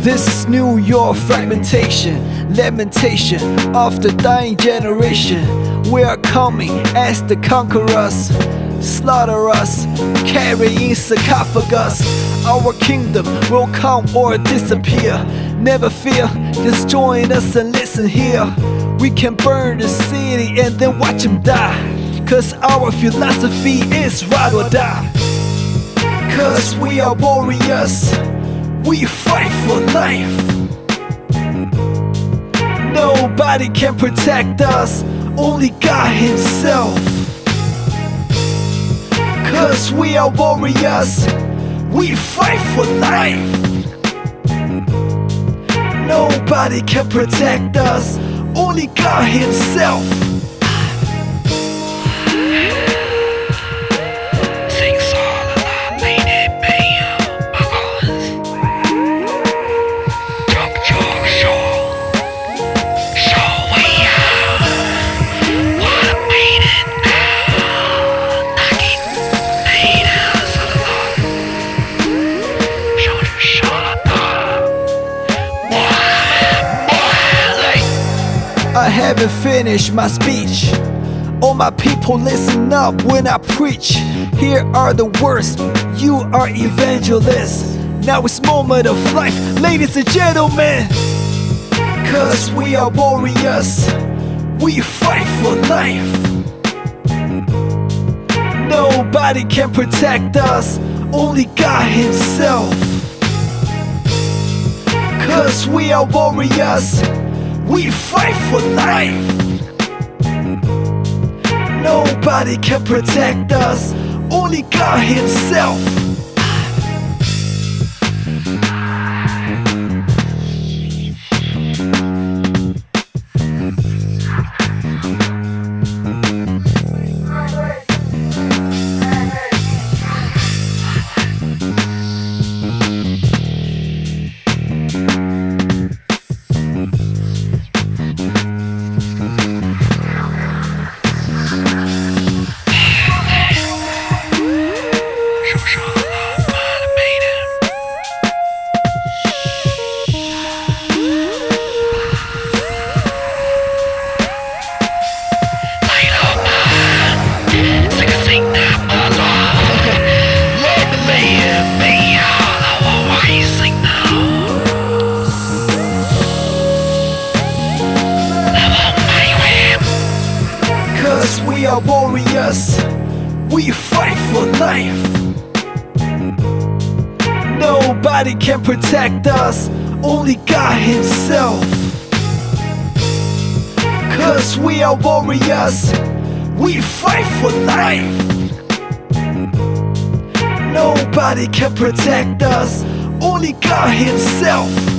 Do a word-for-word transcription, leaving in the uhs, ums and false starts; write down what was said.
This is New York fragmentation, lamentation of the dying generation. We are coming as the conquerors, slaughter us, carrying sarcophagus. Our kingdom will come or disappear. Never fear, just join us and listen here. We can burn the city and then watch them die, cause our philosophy is ride or die. Cause we are warriors, we fight for life. Nobody can protect us, only God Himself. Cause we are warriors, we fight for life. Nobody can protect us, only God Himself. I haven't finished my speech. All my people, listen up when I preach. Here are the words, you are evangelists. Now it's moment of life, ladies and gentlemen. Cause we are warriors, we fight for life. Nobody can protect us, only God Himself. Cause we are warriors, we fight for life. Nobody can protect us, only God Himself. Cause we are warriors, we fight for life. Nobody can protect us, only God Himself. Cause we are warriors, we fight for life. Nobody can protect us, only God Himself.